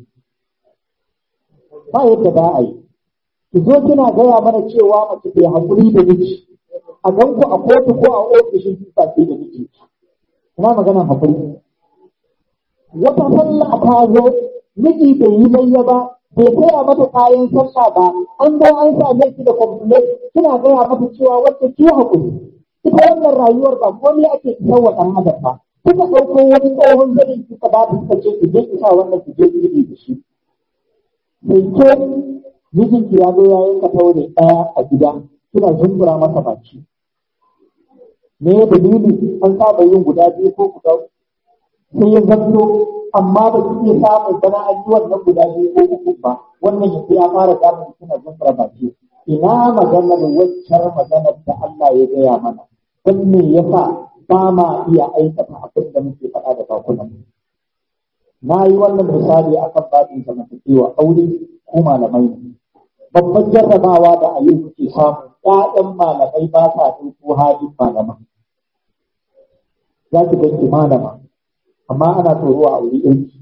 Ba yadda ba a yi. Ki zo kina gaya mana cewa mace ke haƙuri da miji, a ganku a kotu ko a ofishin kisa ke da miji. Ina maganar haƙuri. Wata sallah ta zo, miji bai yi layya ba, bai kaya mata kayan sallah ba, an zo an same ki da complaint, kina gaya mata cewa wanda ki haƙuri. Ita wannan rayuwar ba komai ake kisar wa ɗan adam ba. Kuka ɗauko wani tsohon zanin kika ba ta kika ce ki je ki sa wannan ki je ki yi da shi. Sai ke mijinki ya zo ya yanka taure ɗaya a gida, kina zumbura masa baki. Me ya dalili an saba yin guda biyu ko guda sai ya zanto amma ba ki iya samun bana an yi wannan guda biyu ko uku ba, wannan yanzu ya fara samun kina zumbura baki. Ina maganar waccar maganar da Allah ya gaya mana, don me yasa ba ma iya aikata abin da muke faɗa da bakunan. Na yi wannan misali akan babin zamantakewa aure ko malamai. Babban jarrabawa da a yau kuke samu ‘ya'yan malamai ba sa ɗauko halin malama. Za ki ganki malama, amma ana tsoro a wuri ɗinki.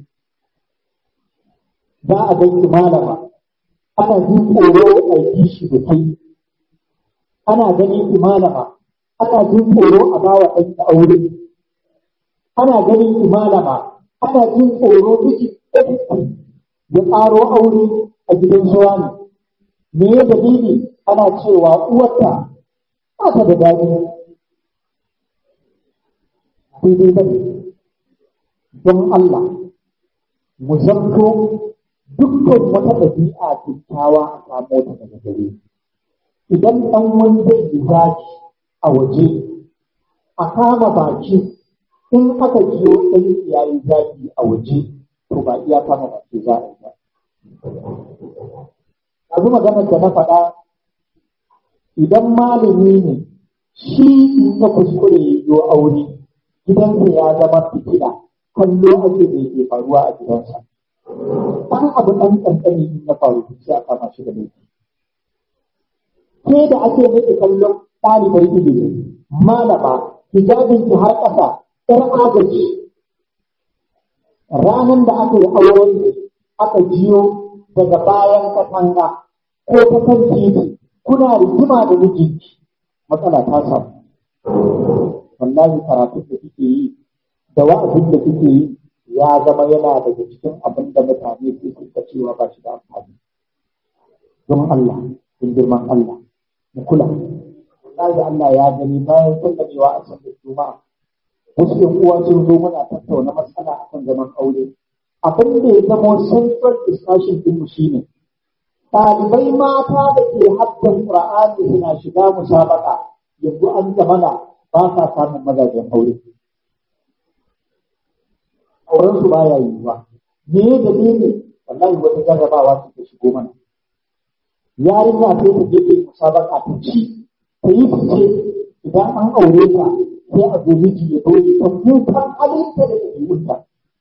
Za a ganki malama, ana jin tsoro a yi shi da kai. Ana ganin ki malama, ana jin tsoro a bawa ɗanki aure. Ana ganin ki malama, ana jin tsoro miji ɗanki ya ƙaro aure a gidan suwa ne. Me ya dalili ana cewa uwarta ba ta da daɗi. Daidai ba don Allah mu zanto dukkan wata ɗabi'a kyakkyawa a samo ta daga gare. Idan ɗan wani zai yi zaki a waje a kama baki, in aka jiyo ɗan ya yi zaki a waje to ba iya kama baki za a yi ba. Yanzu maganar da na faɗa, idan malami ne shi in ya kuskure ya yi aure, gidansa ya zama fitila, kallo ake da ke faruwa a gidansa. Ɗan abu ɗan ƙanƙani in ya faru sai a kama shi da laifi. Ke da ake nake kallon ɗalibar ilimi, malama, hijabin ki har ƙasa, ‘yar agaji. Ranar da aka yi auren aka jiyo daga bayan katanga ko ta kan titi kuna rigima da mijinki, matsala ta samu. Wallahi karatun da kike yi da wa'azin da kike yi ya zama yana daga cikin abin da mutane ke suka cewa ba shi da amfani. Don Allah, don girman Allah, mu kula. Wallahi Allah ya gani bayan sallamewa a sallar Juma'a. Wasu ‘yan uwa sun zo muna tattauna matsala akan zaman aure. Abin da ya zama central discussion ɗinmu shi ne, ɗalibai mata da ke haddan Ƙur'ani suna shiga musabaka yanzu an zamana ba sa samun mazajen aure. Aurensu ba ya yiwuwa. Me ya dalili? Wallahi wata jarrabawa ce ta shigo mana. Yarinya sai ta je musabaka ta ci, ta yi fice idan an aure ta sai a zo miji ya dole ta kukan halinta da ɗabi'unta.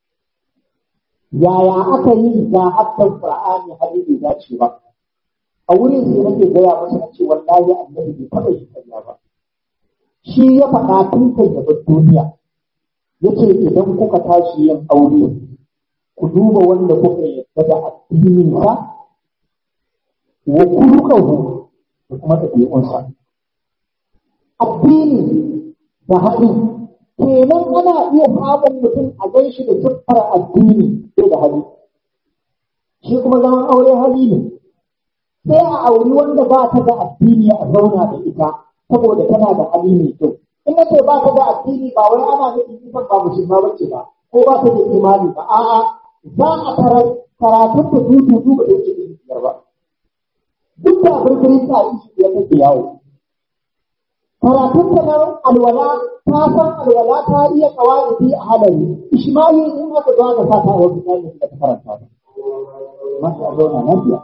Yaya aka yi ga hakan Qur'ani hali bai dace ba? A wurin sai nake gaya masa na ce wallahi annabi bai taɓa yi karya ba. Shi ya faɗa tun kan gaban duniya. yace idan kuka tashi yin aure ku duba wanda kuka yarda da addininsa wa kulukahu da kuma ɗabi'unsa. Addini da hali kenan ana iya samun mutum a gan shi da siffar addini sai da hali. Shi kuma zaman aure hali ne. Sai a auri wanda ba ta da addini a zauna da ita saboda tana da hali mai kyau. In na ce ba ta da addini ba wai ana nufin ita ba musulma bace ba ko ba ta da imani ba, a'a za a karatun da dudu ba da yake biyar ba. Duk da birbirin ta yi shi ya take yawo. Karatun ta nan alwala ta san alwala ta iya kawai a halari. Ishmael in aka zo aka sa ta a wasu kayan da ta karanta ba. Masu a zauna lafiya.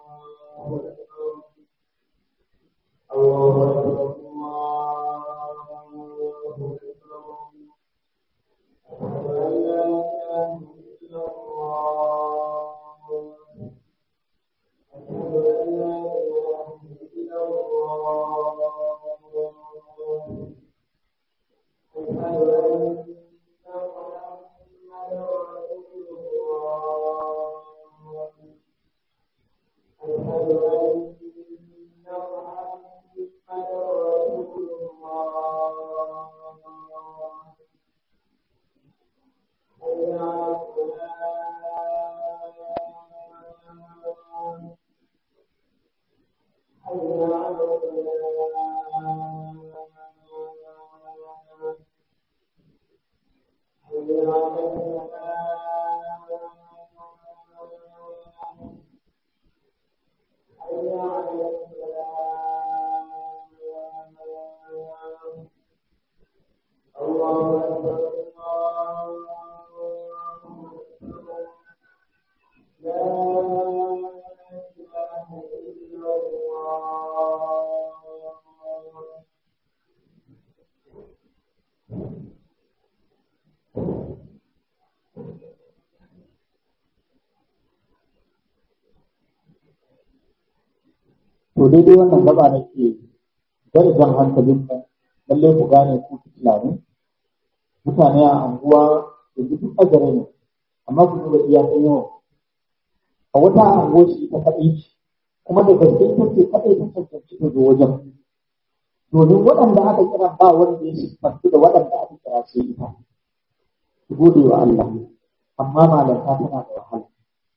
To daidai wannan gaba na ke jan hankalin mu lallai ku gane ku tunani mutane a anguwa da duk azare ne amma ku duba iya san yawa a wata anguwa shi ta kaɗai kuma da gaske ta ce kaɗai ta cancanci ta zo wajen domin waɗanda aka kira ba wanda ya siffantu da waɗanda aka kira sai ita ku gode wa Allah amma malanta tana da wahala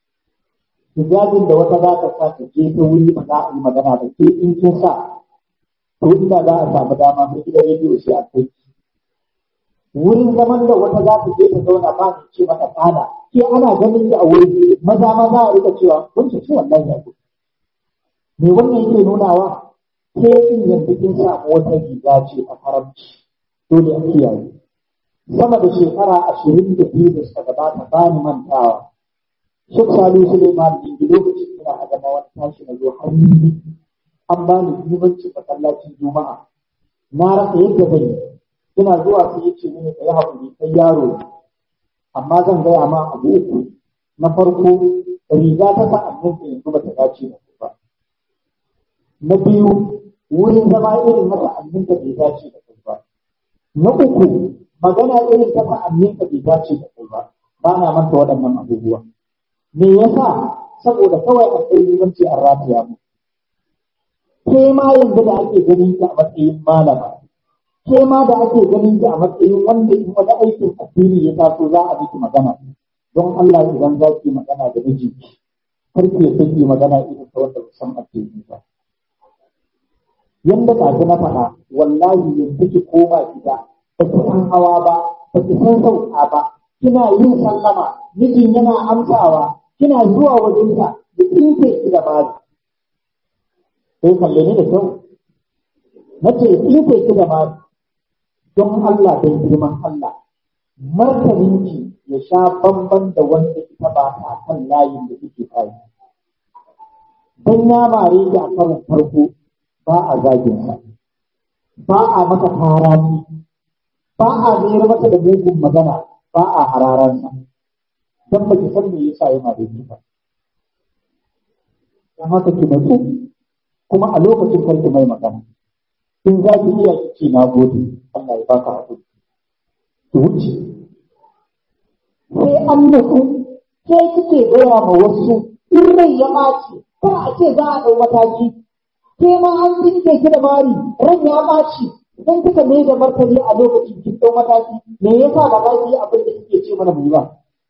hijabin da wata za ta sa ta je ta wuri ba za a yi magana da ke in kin sa to inda za a samu dama sai gidan rediyo sai a kai wurin zaman da wata za ta je ta zauna ba ta ce mata tsada ke ana ganin da a wuri maza ma za a rika cewa wancan ce wannan ya ku me wannan yake nunawa ke in yanzu kin samu wata riga ce a karamci dole a kiyaye sama da shekara 22 da suka gabata ba ni mantawa Sheikh Salu Suleiman din lokacin ina adama wani tashi na zo hannu an ba ni limanci masallacin Juma'a na rasa yadda zan yi ina zuwa sai ya ce mini kai hakuri kai yaro amma zan gaya ma abu uku na farko riga ta sa annin yanzu ba ta dace da ku ba na biyu wurin zama irin masa annin ka bai dace da ku ba na uku magana irin ta sa annin ka bai dace da ku ba ba na manta waɗannan abubuwa me yasa saboda kawai akwai limanci a rafiya mu ke ma yanzu da ake ganin ki a matsayin malama ke ma da ake ganin ki a matsayin wanda in wani aikin addini ya taso za a miki magana don Allah idan za ki magana da miji karki ya saki magana irin ta wanda san addini ba yanda ka na faɗa wallahi yanzu ki koma gida ba ki san hawa ba ba ki san sauka ba kina yin sallama mijin yana amsawa kina zuwa wajensa da kinke ki da bari sai kalle ni da kyau nace kinke ki da bari don Allah don girman Allah martaninki ya sha bamban da wanda ita ba ta kan layin da kike kai dan ya mare ki a karon farko ba a zagin sa ba a maka harami ba a mayar maka da mugun magana ba a hararan sa dan ba ki san me yasa yana da ni ba dan haka ki mutu kuma a lokacin karki mai magana in za ki iya ki na gode Allah ya baka hakuri ki wuce sai an nutsu, sai kike gaya ma wasu in rai ya ɓaci, ko a ce za a ɗau mataki, ke ma an jinke ki da mari, ran ya ɓaci, idan kika mai da martani a lokacin kin ɗau mataki, me yasa ba za ki yi abin da kike ce mana mu ba?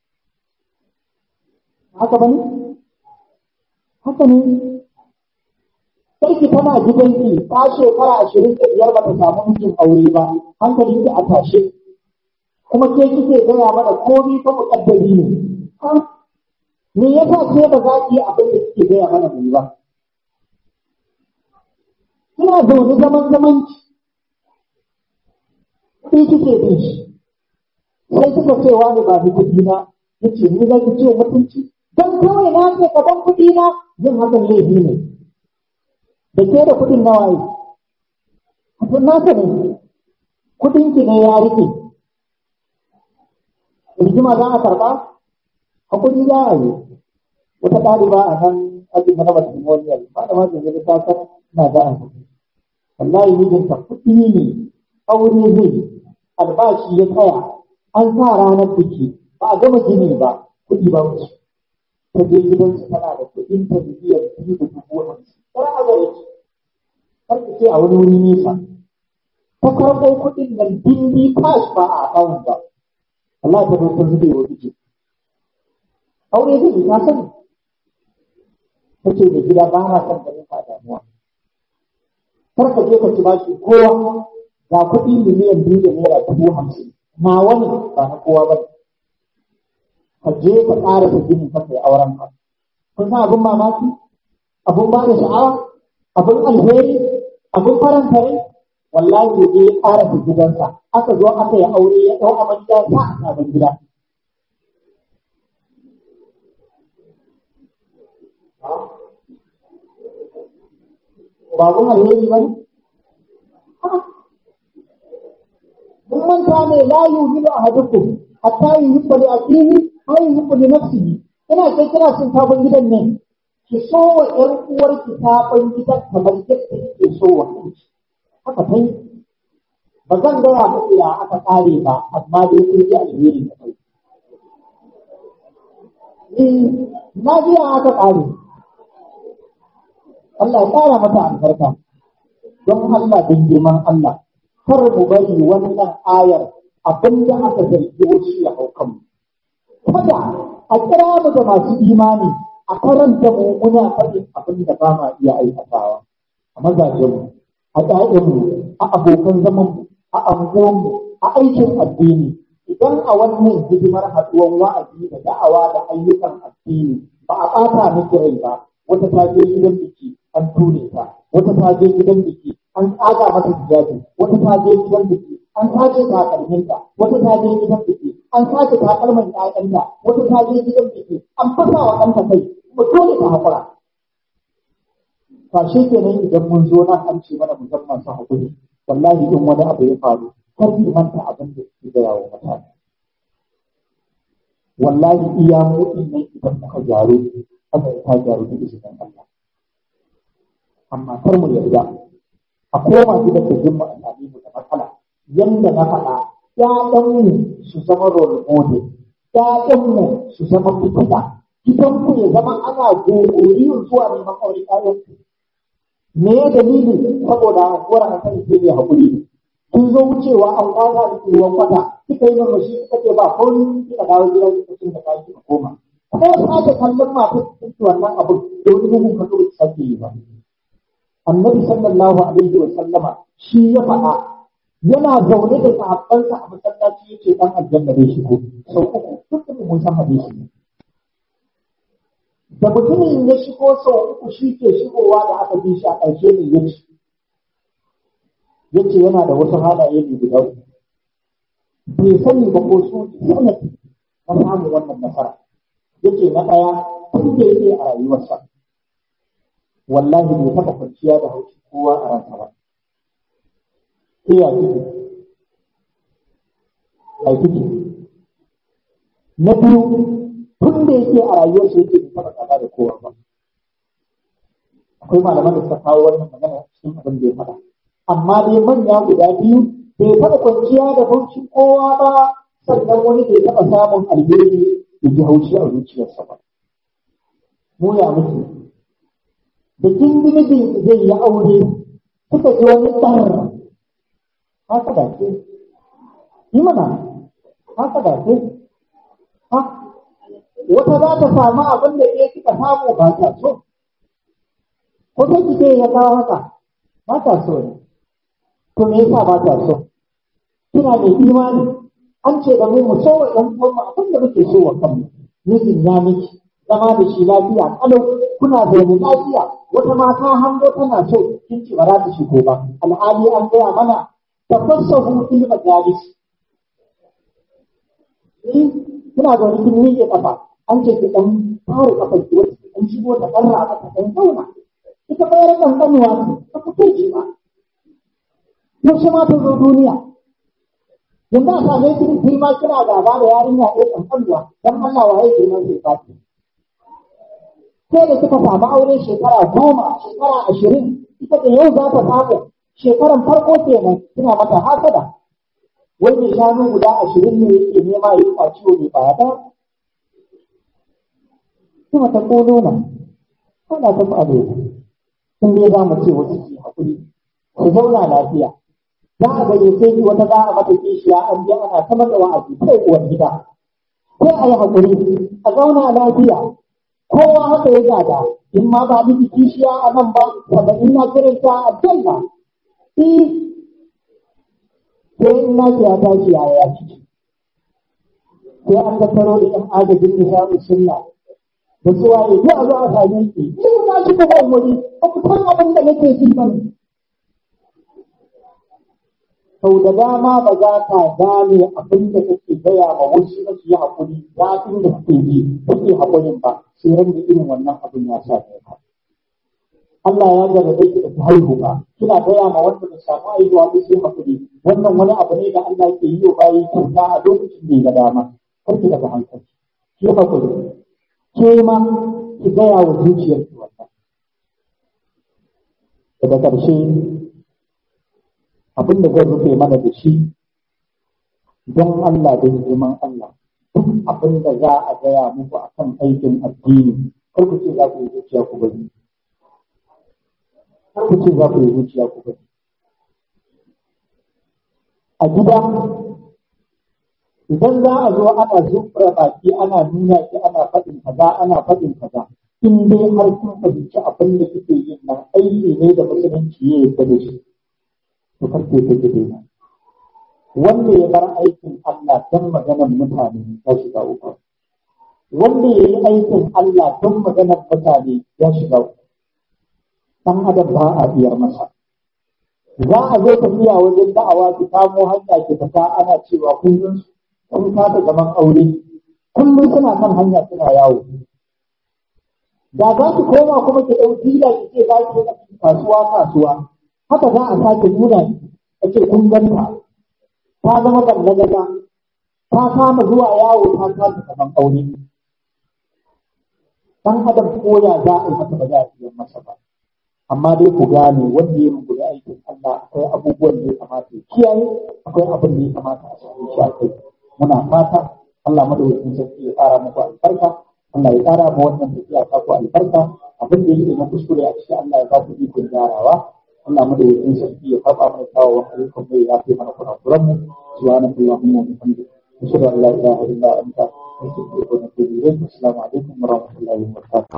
Haka bane? Haka ne. Sarki tana gidanki ta shekara 25 ba ta samu mijin aure ba, hankalin ki a tashe. Kuma ke kike gaya mana komai fa muƙaddari ne. Me yasa ke ba za ki yi abin da kike gaya mana mu ba? Kina zaune zamanci. Sai kike bin shi. Sai kika ce wani ba ni kuɗi na, yace ni za ki ce mutunci. Dan kawai na ce ka ban kuɗi na, yin hakan laifi ne. Da ke da kuɗin nawa yi? Kudin nasa ne. Kuɗin ki ne ya rike. Rigima za a karɓa? Hakuri za a yi. Wata ɗaliba a nan ajin na matrimonial, ba da ma zai ta san na za a yi. Wallahi mijinta kuɗi ne, aure zai, albashi ya tsaya, an sa ranar biki, ba a gama gini ba, kuɗi ba wuce. Ta je gidansu tana da kuɗin ta miliyan 2,50,000. Kar a gare ki, kar ki ce a wani wuri nesa. Ta karɓo kuɗin nan dindi cash ba a akawun ba. Allah ta zo ta zube wa biki. Aure zai yi ta sani. Ta ce da gida ba na son ganin ka damuwa. Kar ka je ka ci bashi kowa ga kuɗi miliyan 2 da naira 50,000. Nawa ne ba na kowa ba. Ka je ka ƙara ta gini ka kai auren ka. Kun san abin mamaki? Abin ba da sha'awa? Abin alheri? Abin faranta rai? Wallahi ya je ya ƙara ta gidansa. Aka zo aka yi aure ya ɗau amarya sa a sabon gida. Ba abin alheri ba ne? Mun manta ne la yu'minu ahadukum hatta yuhibba li akhihi aw yuhibba li nafsihi. Ina kai kina son sabon gidan ne. Ki so wa ƴan uwarki sabon gidan kamar yadda kike so wa kanki. Haka kai ba zan gaya muku ya aka ƙare ba, amma dai kun ji alheri da kai. Na ji ya aka ƙare. Allah ya ƙara mata albarka. Don Allah don girman Allah. Kar mu bari wannan ayar abinda aka zargi wasu ya hau kanmu. Kada a kira mu da masu imani a karanta mu muna faɗin abin da ba ma iya aikatawa. A mazajenmu, a ƴaƴanmu, a abokan zamanmu, a anguwanmu, a aikin addini. Idan a wannan hidimar haɗuwar wa'azi da da'awa da ayyukan addini ba a ɓata miki rai ba, wata ta je gidan biki an ture ta, wata ta je gidan biki an tsaga mata hijabi, wata ta je gidan biki an sace takalminta, wata ta je gidan biki an sace takalmin ƴaƴanta, wata ta je gidan biki an fasa wa ɗanta kai, kuma dole ta haƙura. Fashe kenan idan mun zo nan an ce mana mu zama masu haƙuri, wallahi in wani abu ya faru kar ki manta abin da ke gaya wa mutane. Wallahi iya mu'in nan idan muka gyaru, aka ta gyaru da izinin Allah. Amma kar mu yarda a koma gidan da jin mu a sami mu da matsala. Yanda na faɗa, ƴaƴanmu su zama role model, ƴaƴanmu su zama fitila, gidanku ya zama ana gogoriyar zuwa neman aure ƴaƴanku. Me ya dalili? Saboda hankuwar an sani sai mai haƙuri. Kun zo wucewa an kwata da ruwan kwata, kika yi mamashi kika ce ba komai kika dawo gidan kika cin da kayan kika koma. Ko sake kallon masu cikin wannan abin da wani bugun ka zo sake yi ba. Annabi sallallahu alaihi wa sallama shi ya faɗa yana zaune da sahabbansa a masallaci yake dan aljanna zai shigo sau uku duk mun san hadisi. Da mutumin ya shigo sau uku shi ke shigowa da aka bi shi a ƙarshe ne yace yana da wasu halaye ne guda uku. Bai sani ba ko su sanadi na samun wannan nasara. Yace na ɗaya tun da yake a rayuwarsa wallahi bai taɓa kwanciya da haushi kowa a ransa ba. Sai ya kike. Na biyu tun da yake a rayuwarsa yake bai taɓa tsada da kowa ba. Akwai malaman da suka kawo wannan magana cikin abin da ya faɗa. Amma dai manya guda biyu bai taɓa kwanciya da haushi kowa ba sannan wani bai taɓa samun alheri ya ji haushi a zuciyarsa ba. Mu ya muke, da mijin zai yi aure suka ji wani tsarra, haka da ke, yi mana, haka da ke, wata za ta samu abin da ke kika samu ba ta so, ko ta kike ya kawo haka, ba ta so ne, to me yasa ba ta so? Kina da imani, an ce da mu so wa ɗan uwanmu abin da muke so wa kanmu, mijin ya miki, zama da shi lafiya kalau kuna zaune lafiya wata mata hango tana so kin ci ba za ta shigo ba alhali an gaya mana tafassahu fil majalis kina zaune kin miƙe kafa an ce ki dan fara kafa ki wata an shigo ta karra aka ta dan zauna ita bayar kan kanuwa ta fito ci ba yaushe ma ta zo duniya yanzu a same ki ma kina gaba da yarinya ɗaya kan kanuwa dan Allah waye girman sai fati sai da suka samu aure shekara 10, shekara 20, ita da yau za ta samu shekaran farko kenan suna mata hasada. Wani shanu guda 20 ne yake nema ya yi kwaciwo ne ba ta. Kuma ta kono na, ana ta faɗo. Sun dai za mu ce wasu ke haƙuri, su zauna lafiya. Za a gani sai wata za a mata kishiya an je ana ta mata wa'azi sai uwar gida. Sai a yi haƙuri, a zauna lafiya. Kowa haka ya gada in ma ba miki kishiya a nan ba wanda in na kiranta a janna sai in na ya tashi ya ciki sai an ga taro da ɗan agajin nisa'u sunna da su waye ko a zo a same ki in na ci gaba wuri ba ku san abin da nake ji ba sau da dama ba za ka gane abin da kake gaya ma wasu na su yi haƙuri zafin da suke ji suke haƙurin ba sai ran da irin wannan abin ya sa ka. Allah ya jarrabe ki da haihu ba kina gaya ma wanda bai samu haihuwa ba sai haƙuri wannan wani abu ne da Allah ke yi wa bayi kyauta a lokacin da ya ga dama kar ki daga hankali ki haƙuri ke ma ki gaya wa zuciyarki wannan. Daga ƙarshe abin da zan rufe mana da shi don Allah da girman Allah duk abin da za a gaya muku a kan aikin addini kar ku ce za ku yi zuciya ku bari kar ku ce za ku yi zuciya ku bari a gida idan za a zo ana zufura baki ana nuna ki ana faɗin kaza in dai har kun fahimci abin da kike yin nan aiki ne da musulunci ya yarda da shi to karke ta gide na wanda ya bar aikin Allah don maganar mutane ya shiga uku wanda ya yi aikin Allah don maganar mutane ya shiga uku ɗan adam ba a biyar masa za a zo tafiya wajen da'awa ki kamo hanya ki fita ana cewa kullum kun kasa zaman aure kullum suna kan hanya suna yawo da za ki koma kuma ki ɗauki da ki ce za ki yi kasuwa haka za a sake nuna a ce kun ganta ta zama ballagaza ta kama zuwa yawo ta kasa kaman aure dan adam koya za a yi masa ba za a iya masa ba amma dai ku gane wanda ya rubuta aikin Allah akwai abubuwan da ya kamata ya kiyaye akwai abin da ya kamata a sami shi a kai muna fata Allah madaukakin sarki ya ƙara muku albarka Allah ya ƙara mu wannan tafiya ta ku albarka abin da yake na kuskure a cikin Allah ya ba ku ikon gyarawa Allah madaukakin sarki ya karɓa mana kyawawan ayyukan mai ya fi mana kurakuran mu subhanallahi wa bihamdihi ashhadu an la ilaha illa anta astaghfiruka wa atubu ilayk assalamu alaikum wa rahmatullahi wa barakatuh